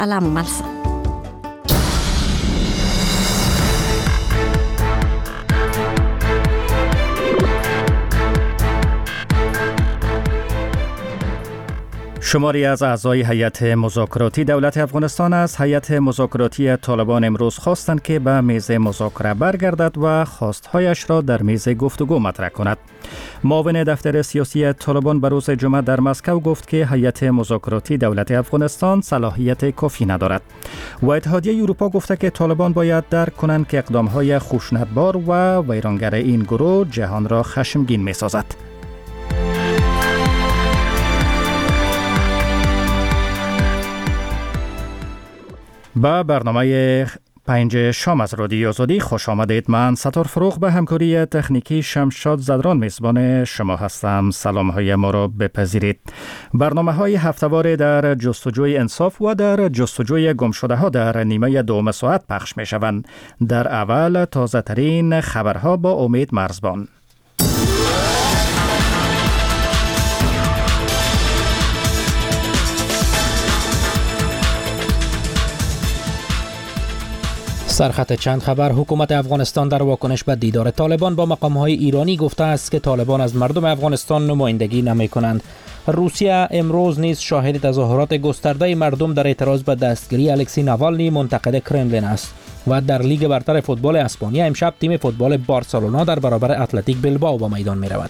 مسألة ممارسة. شماری از اعضای هیئت مذاکراتی دولت افغانستان از هیئت مذاکراتی طالبان امروز خواستند که به میز مذاکره برگردد و خواستهایش را در میز گفتگو مطرح کند. معاون دفتر سیاسی طالبان به روز جمعه در مسکو گفت که هیئت مذاکراتی دولت افغانستان صلاحیت کافی ندارد. و اتحادیه اروپا گفته که طالبان باید درک کنند که اقدامهای خشونتبار و ویرانگر این گروه جهان را خشمگین می‌سازد. با برنامه 5 شام از رادیو آزادی خوش آمدید. من ستار فروغ به همکاری تکنیکی شمشاد زدران میزبان شما هستم. سلام های ما را بپذیرید. برنامه های هفته‌وار در جستجوی انصاف و در جستجوی گمشده ها در نیمه دوم ساعت پخش می شوند. در اول تازه ترین خبرها با امید مرزبان. سرخط چند خبر. حکومت افغانستان در واکنش به دیدار طالبان با مقام‌های ایرانی گفته است که طالبان از مردم افغانستان نمایندگی نمی‌کنند. روسیه امروز نیز شاهد تظاهرات گسترده مردم در اعتراض به دستگیری الکسی ناوالنی منتقد کرملین است. و در لیگ برتر فوتبال اسپانیا امشب تیم فوتبال بارسلونا در برابر اتلتیک بلبائو به میدان می‌رود.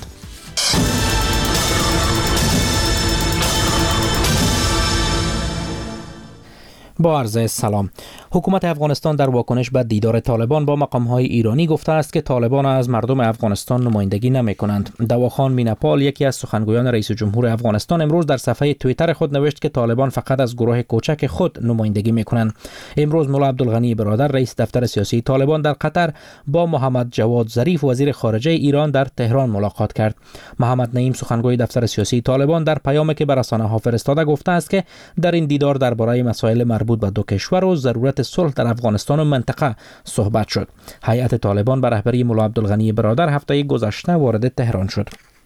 با عرض سلام. حکومت افغانستان در واکنش به دیدار طالبان با مقام‌های ایرانی گفته است که طالبان از مردم افغانستان نمایندگی نمی‌کنند. دواخان میناپال، یکی از سخنگویان رئیس جمهور افغانستان، امروز در صفحه توییتر خود نوشت که طالبان فقط از گروه کوچک خود نمایندگی می‌کنند. امروز مولا عبدالغنی برادر، رئیس دفتر سیاسی طالبان در قطر، با محمد جواد ظریف، وزیر خارجه ایران، در تهران ملاقات کرد. محمد نعیم، سخنگوی دفتر سیاسی طالبان، در پیامی که به رسانه‌ها فرستاده گفته است که در این دیدار درباره مسائل مربوط به دو کشور و ضرورت صلح در افغانستان و منطقه صحبت شد. هیئت طالبان به رهبری مولا عبدالغنی برادر هفته گذشته وارد تهران شد.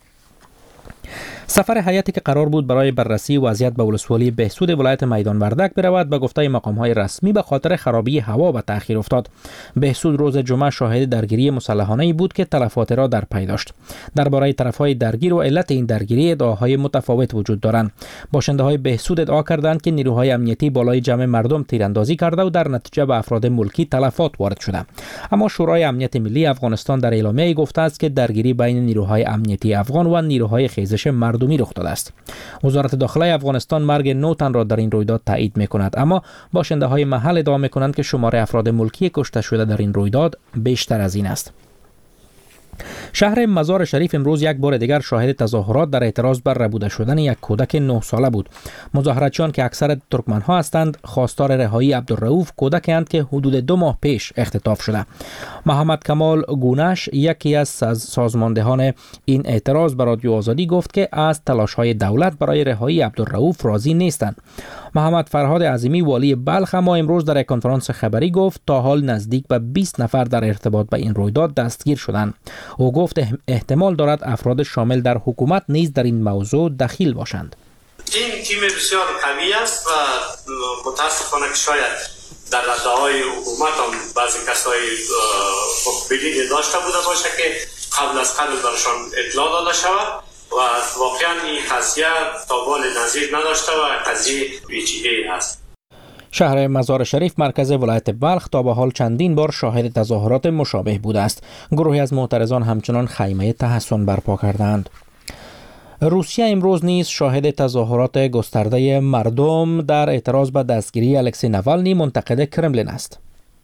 سفر هیئتی که قرار بود برای بررسی وضعیت به ولسوالی بهسود ولایت میدان وردک برود به گفته مقام‌های رسمی به خاطر خرابی هوا به تأخیر افتاد. بهسود روز جمعه شاهد درگیری مسلحانه‌ای بود که تلفات را در پی داشت. درباره طرف‌های درگیر و علت این درگیری ادعاهای متفاوت وجود دارند. باشنده‌های بهسود ادعا کردند که نیروهای امنیتی بالای جمع مردم تیراندازی کرده و در نتیجه به افراد ملکی تلفات وارد شده. اما شورای امنیت ملی افغانستان در اعلامیه‌ای گفته است که درگیری بین نیروهای امنیتی افغان و نیروهای خیزش مردمی رخ داده است. وزارت داخله افغانستان مرگ 9 تن را در این رویداد تایید می‌کند، اما باشنده‌های محل ادعا می‌کنند که شمار افراد ملکی کشته شده در این رویداد بیشتر از این است. شهر مزار شریف امروز یک بار دیگر شاهد تظاهرات در اعتراض بر ربوده شدن یک کودک 9 ساله بود. مظاهراتچیان که اکثر ترکمن‌ها هستند خواستار رهایی عبدالرؤوف، کودکی اند که حدود 2 ماه پیش اختطاف شده. محمد کمال گونش، یکی از سازماندهان این اعتراض، به رادیو آزادی گفت که از تلاش‌های دولت برای رهایی عبدالرؤوف راضی نیستند. محمد فرهاد عظیمی، والی بلخ، اما امروز در یک کنفرانس خبری گفت تا حال نزدیک به 20 نفر در ارتباط با این رویداد دستگیر شدند. او گفت احتمال دارد افراد شامل در حکومت نیز در این موضوع دخیل باشند. این تیم بسیار قوی است و متاسفانه که شاید در رده‌های حکومت هم بعضی کسای بلیدی داشته بوده باشه که قبل از قبل برشان اطلاع داده شود و واقعا این قضیه تابال نظیر نداشته و قضیه پیچیده است. شهر مزار شریف مرکز ولایت بلخ تا به حال چندین بار شاهد تظاهرات مشابه بوده است. گروهی از معترضان همچنان خیمه تحصن برپا کردند. روسیه امروز نیز شاهد تظاهرات گسترده مردم در اعتراض به دستگیری الکسی ناوالنی منتقد کرملین است.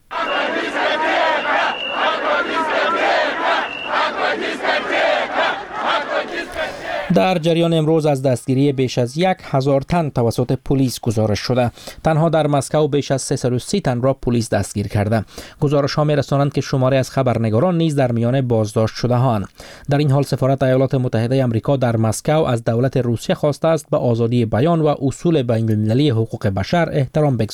در جریان امروز از دستگیری بیش از 1000 تن توسط پلیس گزارش شده. تنها در مسکو بیش از 330 تن را پلیس دستگیر کرده. گزارش‌ها می‌رسانند که شماری از خبرنگاران نیز در میان بازداشت شده‌اند. در این حال سفارت ایالات متحده آمریکا در مسکو از دولت روسیه خواسته است به آزادی بیان و اصول بین‌المللی حقوق بشر احترام بگذارد.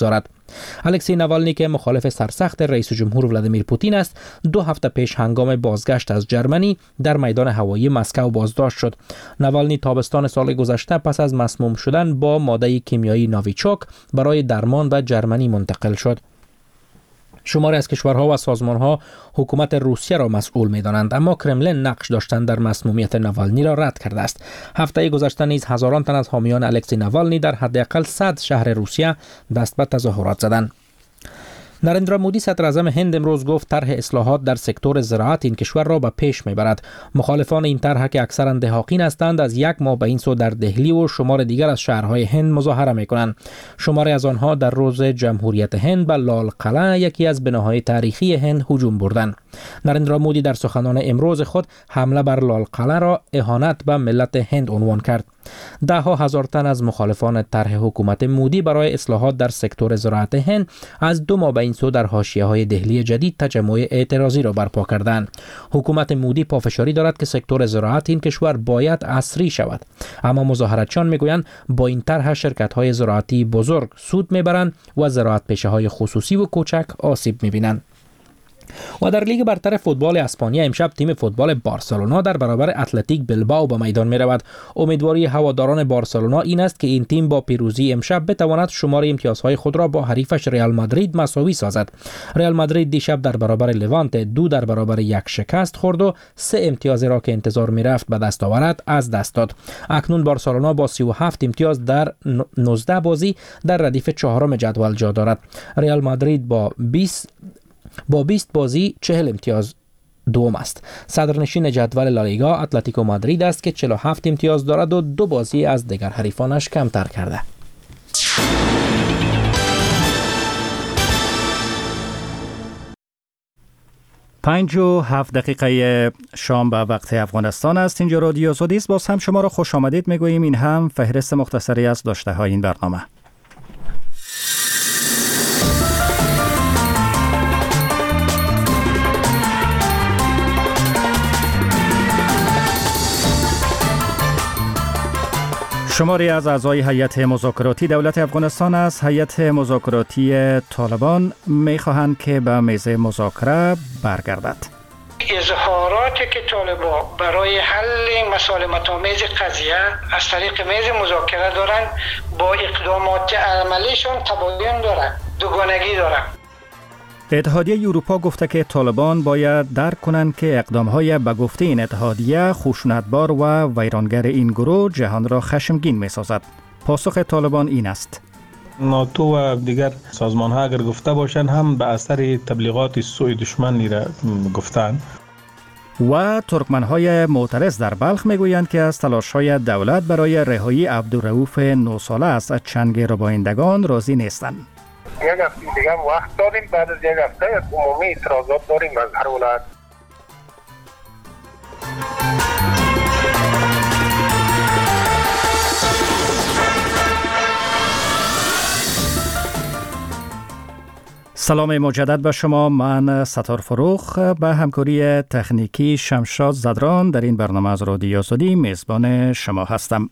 الکسی ناوالنی که مخالف سرسخت رئیس جمهور ولادیمیر پوتین است 2 هفته پیش هنگام بازگشت از جرمنی در میدان هوایی مسکو بازداشت شد. ناوالنی تابستان سال گذشته پس از مسموم شدن با ماده کیمیایی نویچوک برای درمان به جرمنی منتقل شد. شماری از کشورها و سازمانها حکومت روسیه را مسئول می‌دانند، اما کرملین نقش داشتن در مسمومیت ناوالنی را رد کرده است. هفته گذشته نیز هزاران تن از حامیان الکسی ناوالنی در حداقل 100 شهر روسیه دست به تظاهرات زدند. نریندرا مودی صدر اعظم هند امروز گفت طرح اصلاحات در سکتور زراعت این کشور را به پیش میبرد. مخالفان این طرح که اکثرا دهاقین هستند از 1 ماه به این سو در دهلی و شمار دیگر از شهرهای هند مظاهره میکنند. شماری از آنها در روز جمهوریت هند به لال قلعه، یکی از بناهای تاریخی هند، هجوم بردند. نریندرا مودی در سخنان امروز خود حمله بر لال قلعه را اهانت به ملت هند عنوان کرد. 10,000 تن از مخالفان طرح حکومت مودی برای اصلاحات در سکتور زراعت هند از 2 ماه به این سو در حاشیه‌های دهلی جدید تجمع اعتراضی را برپا کردند. حکومت مودی پافشاری دارد که سکتور زراعت این کشور باید عصری شود، اما مظاهرتچیان میگویند با این طرح شرکت‌های زراعتی بزرگ سود میبرند و زراعت پیشه‌های خصوصی و کوچک آسیب میبینند. و در لیگ برتر فوتبال اسپانیا امشب تیم فوتبال بارسلونا در برابر اتلتیک بلبائو به میدان می رود. امیدواری هواداران بارسلونا این است که این تیم با پیروزی امشب بتواند شمار امتیازهای خود را با حریفش ریال مادرید مساوی سازد. ریال مادرید دیشب در برابر لوانت 2 در برابر 1 شکست خورد و 3 امتیاز را که انتظار می رفت به دست آورد از دست داد. اکنون بارسلونا با 37 امتیاز در 19 بازی در ردیف 4م جدول جا دارد. ریال مادرید با 20 بازی 40 امتیاز دوم است. صدرنشین جدول لالیگا اتلتیکو مادرید است که 47 امتیاز دارد و 2 بازی از دیگر حریفانش کمتر کرده. 5:07 شام به وقت افغانستان است. اینجا رادیو آزادی است. باز هم شما را خوش آمدید میگوییم. این هم فهرست مختصری از داشته های این برنامه. شماری از اعضای هیئت مذاکراتی دولت افغانستان از هیئت مذاکراتی طالبان می‌خواهند که به میز مذاکره برگردد. اظهاراتی که طالبان برای حل مسالمت آمیز قضیه از طریق میز مذاکره دارند با اقدامات عملیشون تباین دارند، دوگانگی دارند. اتحادیه اروپا گفته که طالبان باید درک کنند که اقدام‌های به گفته این اتحادیه خشونتبار و ویرانگر این گروه جهان را خشمگین می‌سازد. پاسخ طالبان این است: ناتو و دیگر سازمان‌ها اگر گفته باشند هم به اثر تبلیغات سوی دشمن را گفتند. و ترکمن‌های معترض در بلخ میگویند که از تلاش‌های دولت برای رهایی عبدالرؤوف 9 ساله از چنگ ربایندگان راضی نیستند. یک هفته دیگه هم وقت داریم، بعد از یک هفته عمومی اعتراضات داریم از هر ولایت. سلام مجدد به شما. من ستار فروخ به همکاری تکنیکی شمشاد زدران در این برنامه از رادیو آزادی میزبان شما هستم.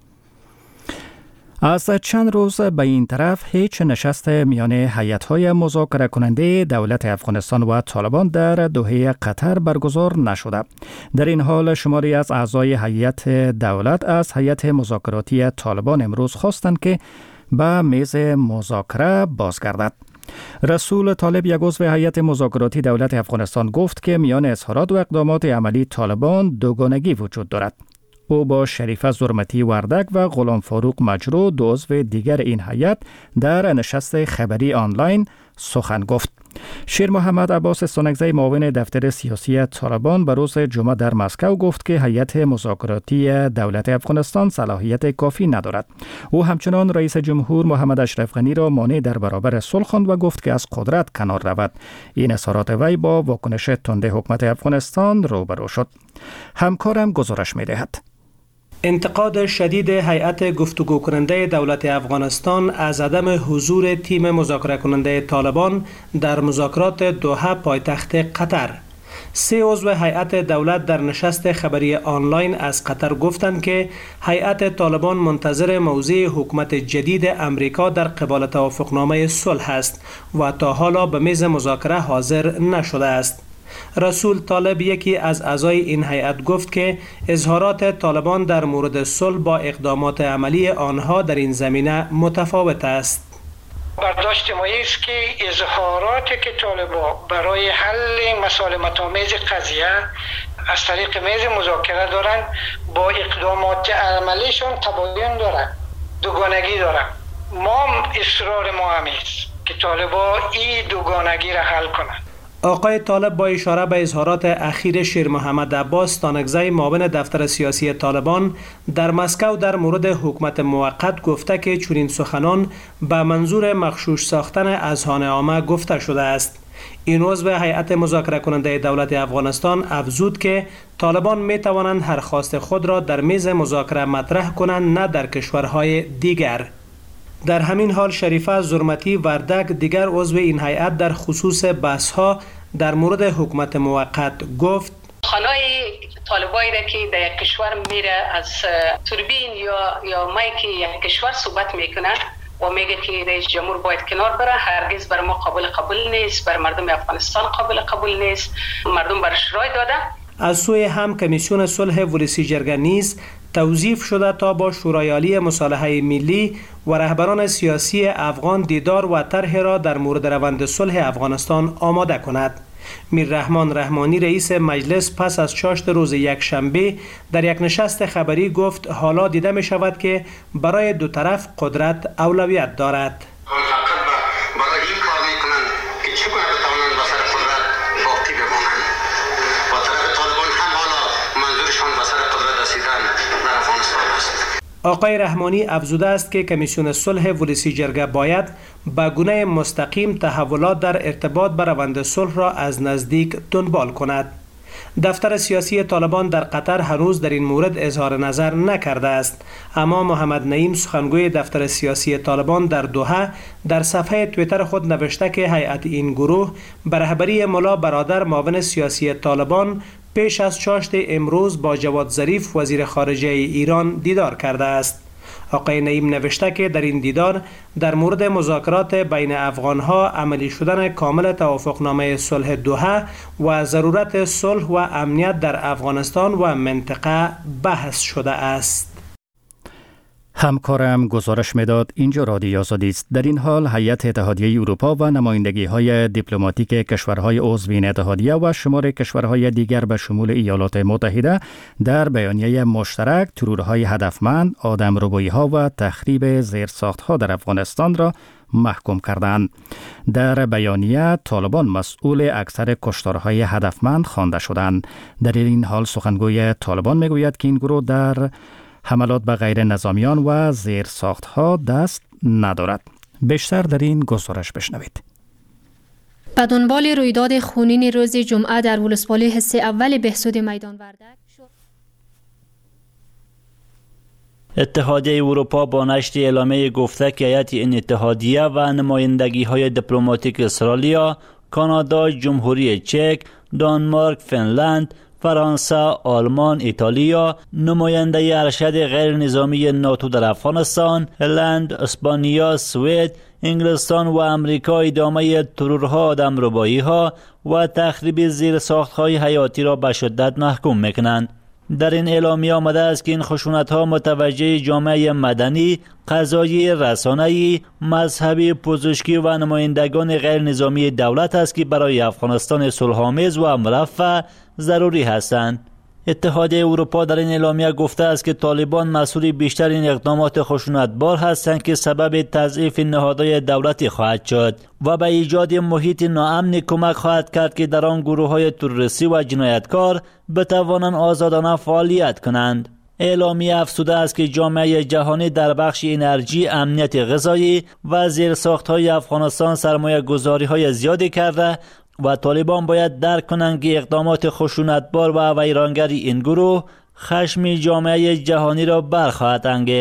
از چند روز به این طرف هیچ نشست میان هیئت‌های مذاکره کننده دولت افغانستان و طالبان در دوحه قطر برگزار نشده. در این حال شماری از اعضای هیئت دولت از هیئت مذاکراتی طالبان امروز خواستند که به میز مذاکره بازگردد. رسول طالب، یک عضو هیئت مذاکراتی دولت افغانستان، گفت که میان اظهارات و اقدامات عملی طالبان دوگانگی وجود دارد. او با شریفه زرمتی وردک و غلام فاروق مجرو، دو عضو دیگر این هیئت، در نشست خبری آنلاین سخن گفت. شیر محمد عباس استانکزی، معاون دفتر سیاسی طالبان، به روز جمعه در مسکو گفت که هیئت مذاکراتی دولت افغانستان صلاحیت کافی ندارد. او همچنان رئیس جمهور محمد اشرف غنی را مانع در برابر صلح خواند و گفت که از قدرت کنار رود. این اظهارات وی با واکنش تند حکومت افغانستان روبرو شد. همکارم گزارش می‌دهد. انتقاد شدید هیئت گفتگو کننده دولت افغانستان از عدم حضور تیم مذاکره کننده طالبان در مذاکرات دوحه پایتخت قطر. 3 عضو هیئت دولت در نشست خبری آنلاین از قطر گفتند که هیئت طالبان منتظر موضع حکومت جدید امریکا در قبال توافقنامه صلح است و تا حالا به میز مذاکره حاضر نشده است. رسول طالب، یکی از اعضای این هیئت، گفت که اظهارات طالبان در مورد صلح با اقدامات عملی آنها در این زمینه متفاوت است. برداشت ما است که اظهاراتی که طالبان برای حل مسالمت‌آمیز قضیه از طریق میز مذاکره دارند با اقدامات عملیشون تباین دارند، دوگانگی دارند. ما اصرار ما هم است که طالبان این دوگانگی را حل کنند. آقای طالب با اشاره به اظهارات اخیر شیر محمد عباس، تانکزی معاون دفتر سیاسی طالبان، در مسکو در مورد حکومت موقت گفته که چنین سخنان به منظور مغشوش ساختن اذهان عامه گفته شده است. این عضو هیئت مذاکره کننده دولت افغانستان افزود که طالبان می توانند هر خواست خود را در میز مذاکره مطرح کنند، نه در کشورهای دیگر. در همین حال شریفه زرمتی وردک، دیگر عضو این هیئت، در خصوص بحث‌ها در مورد حکومت موقت گفت: خانای طالبایی را که در یک کشور میره از توربین یا مایک یک کشور صحبت میکنه و میگه که رئیس جمهور باید کنار بره، هرگز بر ما قابل نیست، بر مردم افغانستان قابل نیست، مردم برش رای داده. از سوی هم کمیسیون صلح ولسی جرگه نیز توظیف شده تا با شورای عالی مصالحه ملی و رهبران سیاسی افغان دیدار و طرح را در مورد روند صلح افغانستان آماده کند. میررحمان رحمانی رئیس مجلس پس از چاشت روز یکشنبه در یک نشست خبری گفت حالا دیده می شود که برای دو طرف قدرت اولویت دارد. آقای رحمانی افزوده است که کمیسیون صلح ولسی جرگه باید به گونه مستقیم تحولات در ارتباط به روند صلح را از نزدیک دنبال کند. دفتر سیاسی طالبان در قطر هنوز در این مورد اظهار نظر نکرده است، اما محمد نعیم سخنگوی دفتر سیاسی طالبان در دوحه در صفحه توییتر خود نوشته که هیئت این گروه به رهبری ملا برادر معاون سیاسی طالبان پیش از چاشت امروز با جواد ظریف وزیر خارجه ایران دیدار کرده است. آقای نعیم نوشته که در این دیدار در مورد مذاکرات بین افغانها، عملی شدن کامل توافقنامه صلح دوحه و ضرورت صلح و امنیت در افغانستان و منطقه بحث شده است. همکارم گزارش میداد. اینجا رادیو آزادی است. در این حال هیئت اتحادیه اروپا و نمایندگی‌های دیپلماتیک کشورهای عضو این اتحادیه و شمار کشورهای دیگر به شمول ایالات متحده در بیانیه مشترک ترورهای هدفمند، آدمربایی‌ها و تخریب زیرساخت‌ها در افغانستان را محکوم کردند. در بیانیه طالبان مسئول اکثر کشتارهای هدفمند خوانده شدند. در این حال سخنگوی طالبان میگوید که این گروه در حملات به غیر نظامیان و زیرساختها دست ندارد. بیشتر در این گزارش بشنوید. به دنبال رویداد خونین روز جمعه در ولسوالی حصه اول بهسود میدان وردک شد. اتحادیه اروپا با نشر اعلامیه گفته که هیئت این اتحادیه و نمایندگی‌های دیپلماتیک استرالیا، کانادا، جمهوری چک، دانمارک، فنلند، فرانسه، آلمان، ایتالیا، نماینده ارشد غیر نظامی ناتو در افغانستان، هلند، اسپانیا، سوئد، انگلستان و امریکا ادامه ترورها، آدمربایی‌ها و تخریب زیرساخت‌های حیاتی را به شدت محکوم می‌کنند. در این اعلامیه آمده است که این خشونت‌ها متوجه جامعه مدنی، قضایی، رسانه‌ای، مذهبی، پزشکی و نمایندگان غیر نظامی دولت است که برای افغانستان صلح‌آمیز و مرفه ضروری هستند. اتحادیه اروپا در این اعلامیه گفته است که طالبان مسئول بیشتر این اقدامات خشونتبار هستند که سبب تضعیف نهادهای دولتی خواهد شد و به ایجاد محیط ناامن کمک خواهد کرد که در آن گروه‌های تروریستی و جنایتکار بتوانند آزادانه فعالیت کنند. اعلامیه افزوده است که جامعه جهانی در بخش انرژی، امنیت غذایی و زیرساخت‌های افغانستان سرمایه‌گذاری‌های زیادی کرده و طالبان باید درک کنند که اقدامات خشونتبار و ویرانگر این گروه خشم جامعه جهانی را برخواهد انگیخت.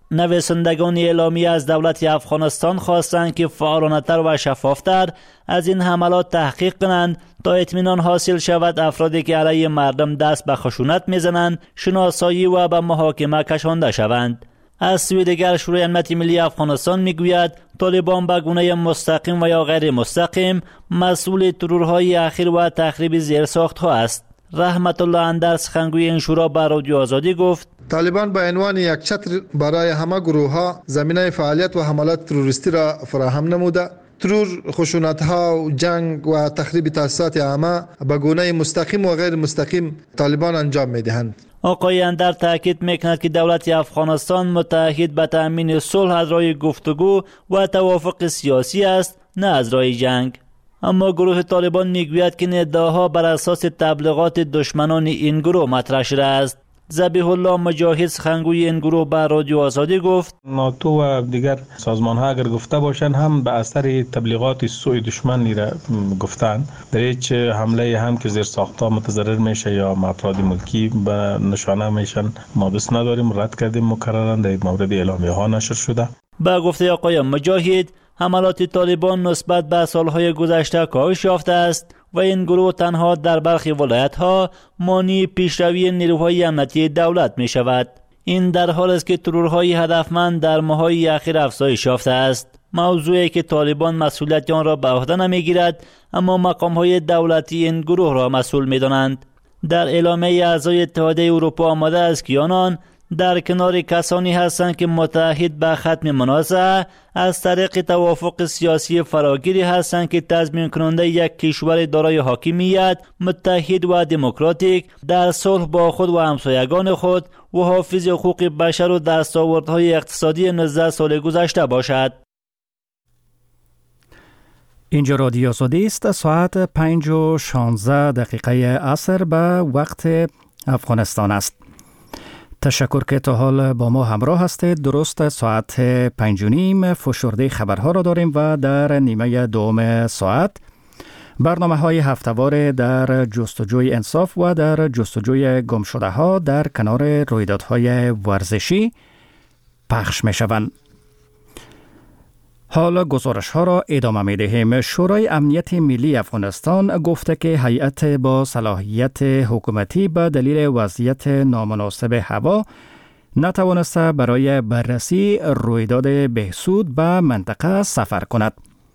نویسندگان اعلامیه از دولت افغانستان خواستند که فعالانه‌تر و شفافتر از این حملات تحقیق کنند تا اطمینان حاصل شود افرادی که علیه مردم دست به خشونت میزنند شناسایی و به محاکمه کشانده شوند. از سوی دیگر شورای امنیت ملی افغانستان میگوید طالبان به گونه مستقیم و یا غیر مستقیم مسئول ترورهای اخیر و تخریب زیرساخت‌ها است. رحمت الله اندر سخنگوی این شورا به رادیو آزادی گفت طالبان به عنوان یک چتر برای همه گروه‌ها زمینه فعالیت و حملات تروریستی را فراهم نموده، ترور، خشونت‌ها و جنگ و تخریب تأسیسات عامه به گونه مستقیم و غیر مستقیم طالبان انجام می‌دهند. آقای اندر تاکید میکند که دولت افغانستان متحد به تأمین صلح از راه گفتگو و توافق سیاسی است، نه از راه جنگ. اما گروه طالبان میگوید که این ادعاها بر اساس تبلیغات دشمنان این گروه مطرح شده است. ذبیح الله مجاهد سخنگوی این گروه به رادیو آزادی گفت ناتو و دیگر سازمان ها اگر گفته باشند هم به اثر تبلیغات سوی دشمن را گفتن، در هیچ حمله هم که زیر ساختها متضرر میشه یا افراد ملکی به نشانه میشن ما دست نداریم، رد کردیم مکررا، در مورد اعلامیه ها نشر شده. به گفته آقای مجاهد حملات طالبان نسبت به سالهای گذشته کاهش یافته است و این گروه تنها در برخی ولایت‌ها مانع پیشروی نیروهای امنیتی دولت می شود. این در حال است که ترورهای هدفمند در ماه‌های اخیر افزایش یافته است. موضوعی که طالبان مسئولیت آن را به عهده نمی‌گیرد، اما مقام‌های دولتی این گروه را مسئول می‌دانند. در اعلامیه اعضای اتحادیه اروپا آمده است که آنان در کنار کسانی هستند که متحد به ختم منازعه از طریق توافق سیاسی فراگیری هستند که تضمین کننده یک کشور دارای حاکمیت متحد و دموکراتیک در صلح با خود و همسایگان خود و حافظ حقوق بشر و دستاوردهای اقتصادی 19 سال گذشته باشد. اینجا رادیو آزادی است. ساعت 5:16 عصر به وقت افغانستان است. تشکر که تا حال با ما همراه هستید. درست ساعت 5:30 فشرده خبرها را داریم و در نیمه دوم ساعت برنامه های هفته‌وار در جستجوی انصاف و در جستجوی گم شده ها در کنار رویدادهای ورزشی پخش می شوند. حالا گزارش ها را ادامه می دهیم. شورای امنیت ملی افغانستان گفته که هیئت با صلاحیت حکومتی به دلیل وضعیت نامناسب هوا نتوانسته برای بررسی رویداد بهسود به منطقه سفر کند.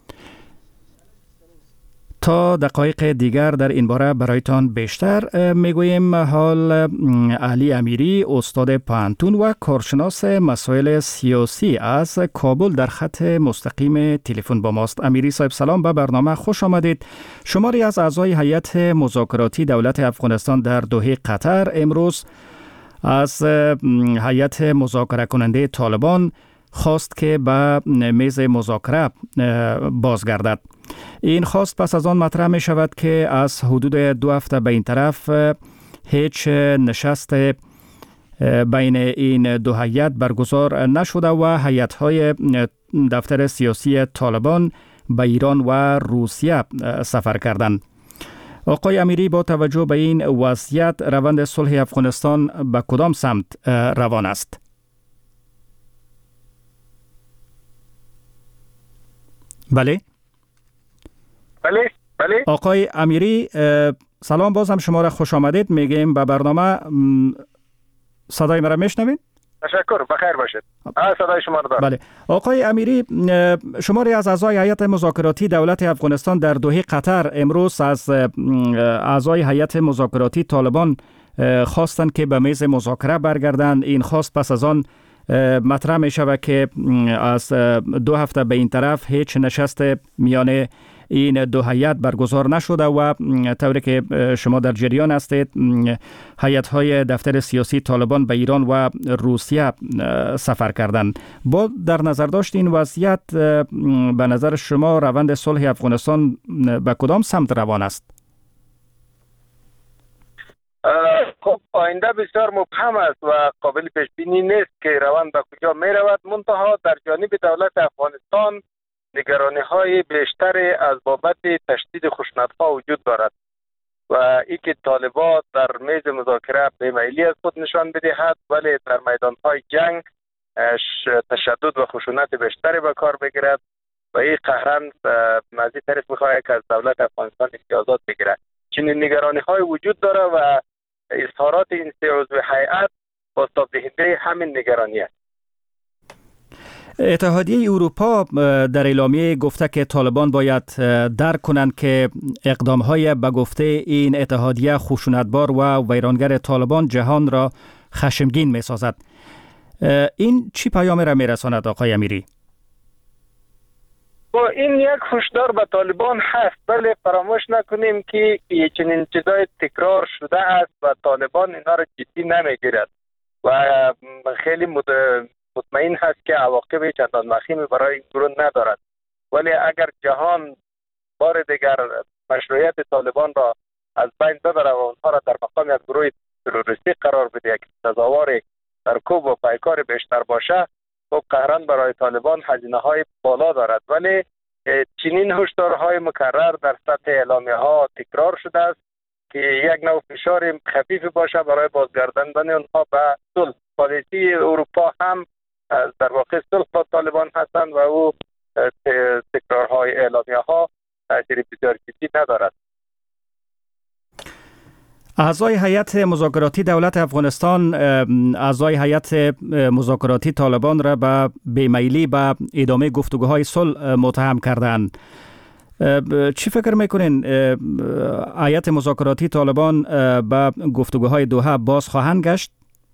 تا دقایق دیگر در این باره برایتان بیشتر میگوییم. حال علی امیری استاد پانتون و کارشناس مسائل سیاسی از کابل در خط مستقیم تلفن با ماست. امیری صاحب سلام، به برنامه خوش آمدید. شماری از اعضای هیئت مذاکراتی دولت افغانستان در دوحه قطر امروز از هیئت مذاکره کننده طالبان خواست که به میز مذاکره بازگردد. این خواست پس از آن مطرح می شود که از حدود 2 هفته به این طرف هیچ نشست بین این دو هیئت برگزار نشده و هیئت‌های دفتر سیاسی طالبان به ایران و روسیه سفر کردند. آقای امیری، با توجه به این وضعیت روند صلح افغانستان به کدام سمت روان است؟ بله. آقای امیری سلام، باز هم شما را خوش آمدید میگیم به برنامه. صدای مرا میشنوید؟ تشکر، بخیر باشید. صدای شما رو دارم. بله. آقای امیری، شماری از اعضای هیئت مذاکراتی دولت افغانستان در دوحه قطر امروز از اعضای هیئت مذاکراتی طالبان خواستند که به میز مذاکره برگردند. این خواست پس از آن مطرح می شود که از 2 هفته به این طرف هیچ نشست میان این دو هیئت برگزار نشده و طوری که شما در جریان هستید هیئت‌های دفتر سیاسی طالبان به ایران و روسیه سفر کردند. با در نظر داشت این وضعیت به نظر شما روند صلح افغانستان به کدام سمت روان است؟ خب آینده بسیار مبهم است و قابل پیش بینی نیست که روند به کجا می رود. منتها در جانب دولت افغانستان نگرانی های بیشتری از بابت تشدید خشونت‌ها وجود دارد و ای که طالبان در میز مذاکره بی‌میلی از خود نشان بدهد، ولی در میدان‌های جنگ تشدد و خشونت بیشتری به کار بگیرد و این قهرن از این طریق میخواهد که از دولت افغانستان امتیازات بگیرد. چنین نگرانی های وجود داره و اظهارات این سه عضو هیئت بازتاب دهنده همین نگرانی است. اتحادیه اروپا در اعلامیه گفته که طالبان باید درک کنند که اقدام‌های به گفته این اتحادیه خشونتبار و ویرانگر طالبان جهان را خشمگین می‌سازد. این چی پیامی را می‌رساند آقای امیری؟ با این یک هشدار به طالبان هست، ولی فراموش نکنیم که چنین چیزای تکرار شده است و طالبان اینا را جدی نمیگیرد و خیلی مطمئن هست که عواقب چندان وخیمی برای این گروه ندارد. ولی اگر جهان بار دیگر مشروعیت طالبان را از بین ببره و اونها را در مقام یک گروه تروریستی قرار بده، یک سزاوار سرکوب و پیکار بیشتر باشه، خب قهراً برای طالبان هزینه‌های بالا دارد. ولی چنین هشدارهای مکرر در سطح اعلامیه‌ها تکرار شده است که یک نوع فشار خفیف باشه برای بازگرداندن آنها به صلح. پالیسی اروپا هم در واقع صلح با طالبان هستند و او تکرارهای اعلامیه‌ها تاثیر بسیار جدی ندارد. اعضای هیئت مذاکراتی دولت افغانستان اعضای هیئت مذاکراتی طالبان را به بیمیلی به ادامه گفتگوهای صلح متهم کردند. چی فکر میکنین هیئت مذاکراتی طالبان به گفتگوهای دوحه باز خواهند گشت؟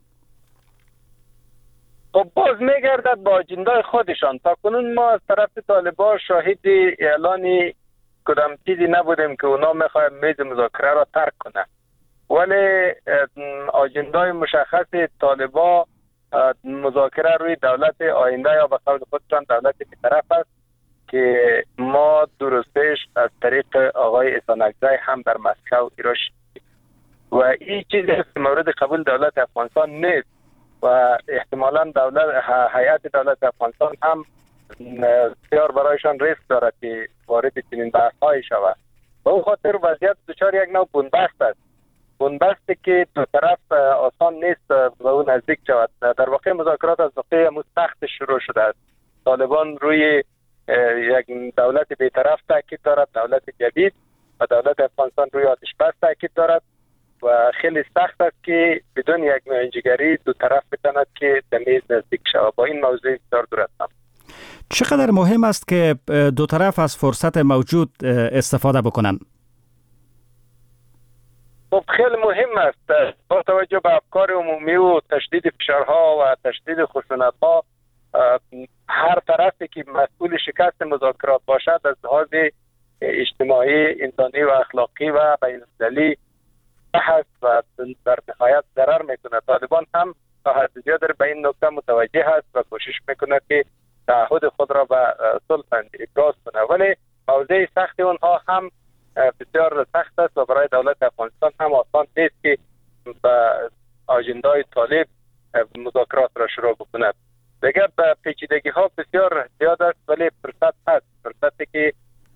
خب باز میگردد با اجندای خودشان. تا کنون ما از طرف طالبان شاهد اعلانی کدام چیزی نبودیم که اونا میخواهند میز مذاکره را ترک کنند. ولی اجندای مشخص طالبان مذاکره روی دولت آینده یا به قول خودشان دولت بی‌طرف است که ما درستش از طریق آقای احسان اکزی هم در مسکو ایران شدیم و این چیزی که مورد قبول دولت افغانستان نیست و احتمالاً هیئت دولت افغانستان هم بسیار برایشان ریسک دارد که وارد چنین بحث‌هایی شود. به اون خاطر وضعیت دچار یک نوع بنبست است. بنبستی که دو طرف آسان نیست به اون نزدیک شود. در واقع مذاکرات از نقطه سخت شروع شده است. طالبان روی یک دولت بی‌طرف تاکید دارد، دولت جدید، و دولت افغانستان روی آتش بس تاکید دارد و خیلی سخت است که بدون یک میانجیگری دو طرف بتواند که به میز نزدیک شود. با این موضوع بسیار دور هستم. چقدر مهم است که دو طرف از فرصت موجود استفاده بکنند؟ خب خیلی مهم است با توجه به افکار عمومی و تشدید فشارها و تشدید خشونت‌ها. هر طرفی که مسئول شکست مذاکرات باشد از لحاظ اجتماعی، انسانی و اخلاقی و بین‌المللی هست و در نهایت ضرر میکنه. طالبان هم تا حد زیادی به این نکته متوجه هست و کوشش میکنه که تعهد خود را به صلح ابراز کنه، ولی موضوع سخت اونها هم بسیار سخت است و برای دولت افغانستان هم آسان نیست که به اجندای طالب مذاکرات را شروع بکند. دیگر به پیچیدگی ها بسیار زیاد است، ولی فرصت هست، فرصتی که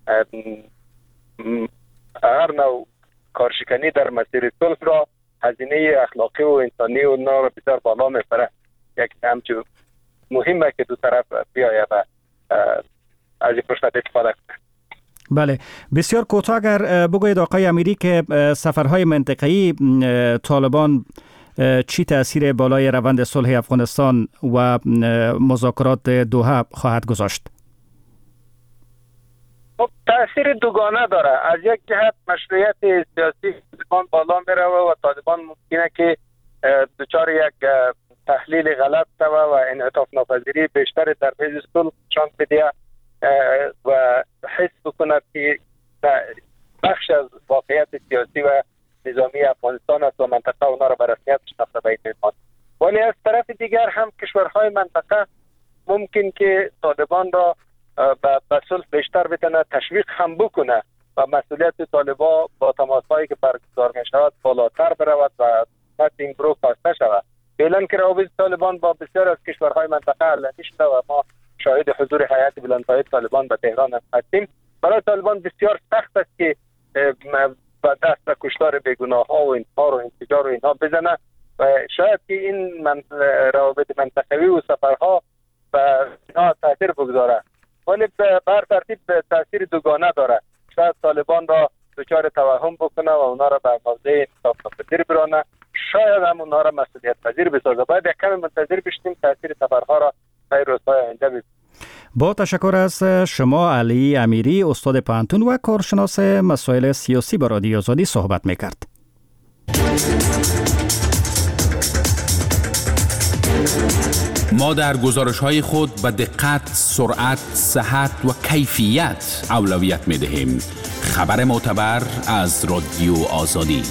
هر نوع کارشکنی در مسیر صلح را هزینه اخلاقی و انسانی و اونا را بسیار بالا میبره. یک همچون مهمه که دو طرف بیاید و از این فرصت استفاده کنه. بله، بسیار کوتاه اگر بگویید آقای امیری که سفرهای منطقه‌ای طالبان چی تأثیر بالای روند صلح افغانستان و مذاکرات دوحه خواهد گذاشت؟ خب تأثیر دوگانه داره. از یک جهت مشروعیت سیاسی طالبان بالا میره و طالبان ممکنه که دچار یک تحلیل غلط شود و انعطاف ناپذیری بیشتر در میز صلح نشان بده و حس بکند که بخش از واقعیت سیاسی و نظامی افغانستان است و منطقه اونا را به رسمیت شناخته بین اینها. ولی از طرف دیگر هم کشورهای منطقه ممکن که طالبان را به صلح بیشتر بتونه تشویق هم بکنه و مسئولیت طالبان با تماسهایی که برگزار می شود بالاتر برود و خدمت این گروه کاسته شود. فعلا که روابط طالبان با بسیار از کشورهای منطقه علنی شده و ما شاهد حضور هیئت بلندپایه طالبان به تهران هستیم. برای طالبان بسیار سخت است که با دست کشتار بیگناه ها و انتحار و انفجار و اینها بزنه و شاید که این روابط منطقوی و سفرها تاثیر بگذاره، ولی بر ترتیب تاثیر دوگانه داره. شاید طالبان را دچار توهم بکنه و اونا را به موضع انصاف ناپذیر برانه، شاید هم اونا را مسئولیت پذیر بسازه. باید یک کمی منتظر بشیم تاثیر سفرها را در روزهای آینده ببینیم. با تشکر از شما علی امیری، استاد پانتون و کارشناس مسائل سیاسی با رادیو آزادی صحبت میکرد. ما در گزارش‌های خود به دقت، سرعت، صحت و کیفیت اولویت می‌دهیم. خبر معتبر از رادیو آزادی.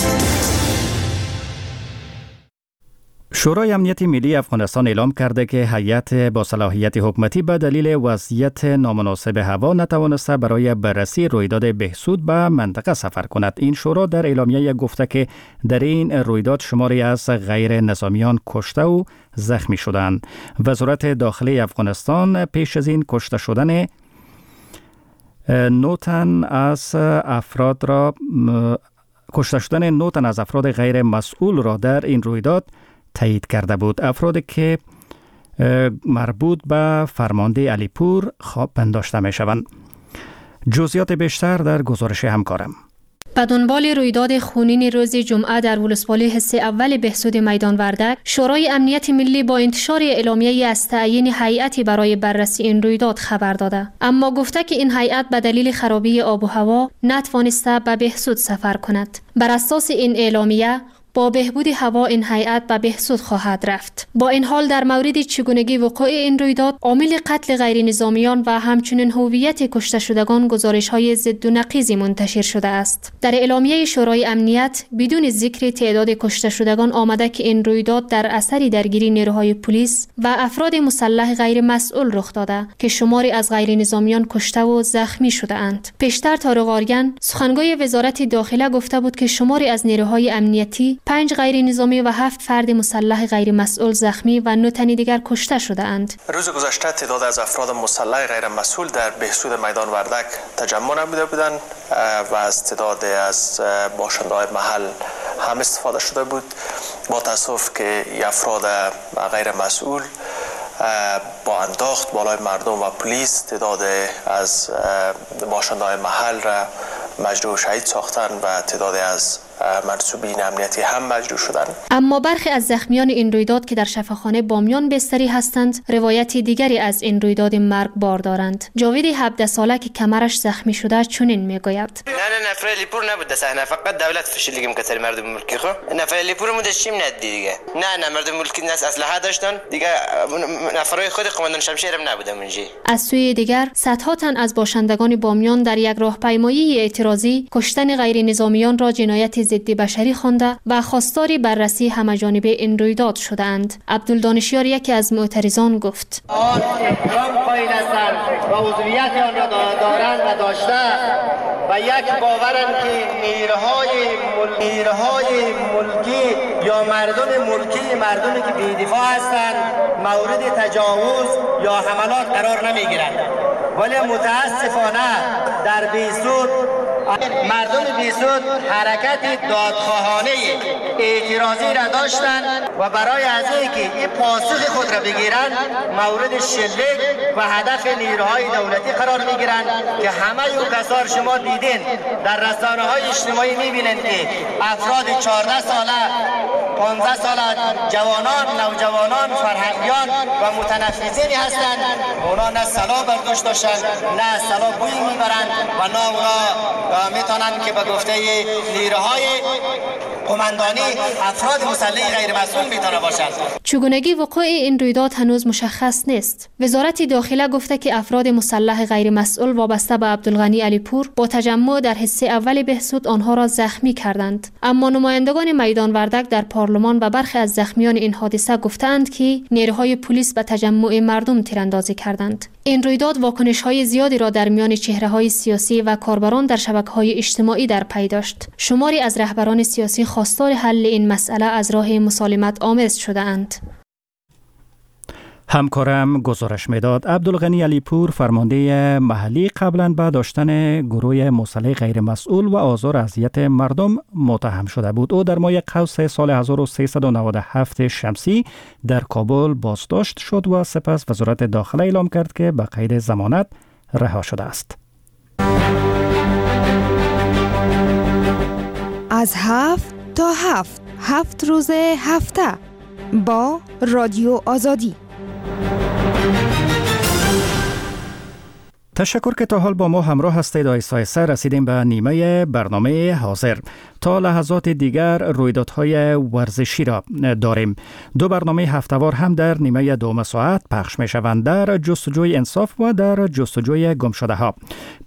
شورای امنیت ملی افغانستان اعلام کرده که هیئت با صلاحیت حکومتی به دلیل وضعیت نامناسب هوا نتوانسته برای بررسی رویداد بهسود به منطقه سفر کند. این شورا در اعلامیه گفته که در این رویداد شماری از غیر نظامیان کشته و زخمی شدند. وزارت داخلی افغانستان پیش از این کشته شدن 9 تن از افراد غیر مسئول را در این رویداد تایید کرده بود. افرادی که مربوط به فرمانده علیپور خواب پنداشته می شوند. جزئیات بیشتر در گزارش همکارم. به دنبال رویداد خونین روز جمعه در ولسوالی حصه اول بهسود میدان وردک، شورای امنیت ملی با انتشار اعلامیه‌ای از تعیین هیئتی برای بررسی این رویداد خبر داده، اما گفته که این هیئت به دلیل خرابی آب و هوا نتوانسته به بهسود سفر کند. بر اساس این اعلامیه با بهبود هوا این هیئت به بهسود خواهد رفت. با این حال در مورد چگونگی وقوع این رویداد، عامل قتل غیر نظامیان و همچنین هویت کشته شدگان گزارش‌های ضد و نقیضی منتشر شده است. در اعلامیه شورای امنیت بدون ذکر تعداد کشته شدگان آمده که این رویداد در اثر درگیری نیروهای پلیس و افراد مسلح غیر مسئول رخ داده که شماری از غیر نظامیان کشته و زخمی شده اند. پیشتر طارق آرگن، سخنگوی وزارت داخله، گفته بود که شماری از نیروهای امنیتی 5 غیر نظامی و 7 فرد مسلح غیر مسئول زخمی و 9 تن دیگر کشته شده اند. روز گذشته تعداد از افراد مسلح غیر مسئول در بهسود میدان وردک تجمع نموده بودند و از تعداد از باشنده‌های محل هم استفاده شده بود. با تاسف که افراد غیر مسئول با انداخت بالای مردم و پلیس تعداد از باشنده‌های محل را مجروح و شهید ساختند و تعداد از منصوبین امنیتی هم مجروح شدند. اما برخی از زخمیان این رویداد که در شفاخانه بامیان بستری هستند، روایت دیگری از این رویداد مرگبار دارند. جاوید 17 ساله که کمرش زخمی شده چنین میگوید: نه نفر لیپور نبود صحنه، فقط دولت فشیلیگم کتر مردم ملکی خو. نفر لیپور مو داشتیم ندی دیگه. نه مردم ملکی ناس اسلحه داشتن دیگه، نفرای خود قماندان شمشیر هم نبودن منجی. از سوی دیگر صدها تن از باشندگان بامیان در یک راهپیمایی اعتراضی کشتن غیر نظامیان را جنایت ضد بشری خوانده و خواستار بررسی همه‌جانبه این رویداد شدند. عبدالدانشیار یکی از معترضان گفت: آن قائل هستند و عضویت آن را دارند و داشته و یک باورند که نیروهای ملکی یا مردم ملکی، مردمی که بی‌دفاع هستند، مورد تجاوز یا حملات قرار نمیگیرند. ولی متاسفانه در بهسود مردم بهسود حرکت دادخواهانه اعتراضی را داشتند و برای از اینکه این پاسخ خود را بگیرند مورد شلیک و هدف نیروهای دولتی قرار میگیرند که همه اون کسان شما دیدین در رسانه‌های اجتماعی میبینند که افراد 14 ساله 15 ساله جوانان، نوجوانان، فرهنگیان و متنفذینی هستند. اونا نه سلاح برداشت داشتن، نه سلاح بوی میبرند و نه اونا میتونن که به گفته نیروهای قماندانی افراد مسلح غیر مسئول میتونه باشند. چگونگی وقوع این رویداد هنوز مشخص نیست. وزارت داخله گفته که افراد مسلح غیر مسئول وابسته به عبدالغنی علیپور با تجمع در حصه اول بهسود آنها را زخمی کردند. اما نمایندگان میدان وردک در پارلمان و برخی از زخمیان این حادثه گفتند که نیروهای پلیس به تجمع مردم تیراندازی کردند. این رویداد واکنش‌های زیادی را در میان چهره‌های سیاسی و کاربران در شبکه‌های اجتماعی در پی داشت. شماری از رهبران سیاسی خواستار حل این مسئله از راه مسالمت آمیز شده‌اند. همکارم گزارش میداد. عبدالغنی علیپور فرمانده محلی قبلا به داشتن گروه مسلح غیر مسئول و آزار اذیت مردم متهم شده بود. او در ماه قوس سال 1397 شمسی در کابل بازداشت شد و سپس وزارت داخله اعلام کرد که به قید ضمانت رها شده است. از 7 تا 7 روز هفته با رادیو آزادی. تشکر که تا حال با ما همراه هستید. آیسته رسیدیم به نیمه برنامه حاضر. تا لحظات دیگر رویدادهای ورزشی را داریم. 2 برنامه هفته‌وار هم در نیمه دوم ساعت پخش می شوند، در جستجوی انصاف و در جستجوی گمشده ها.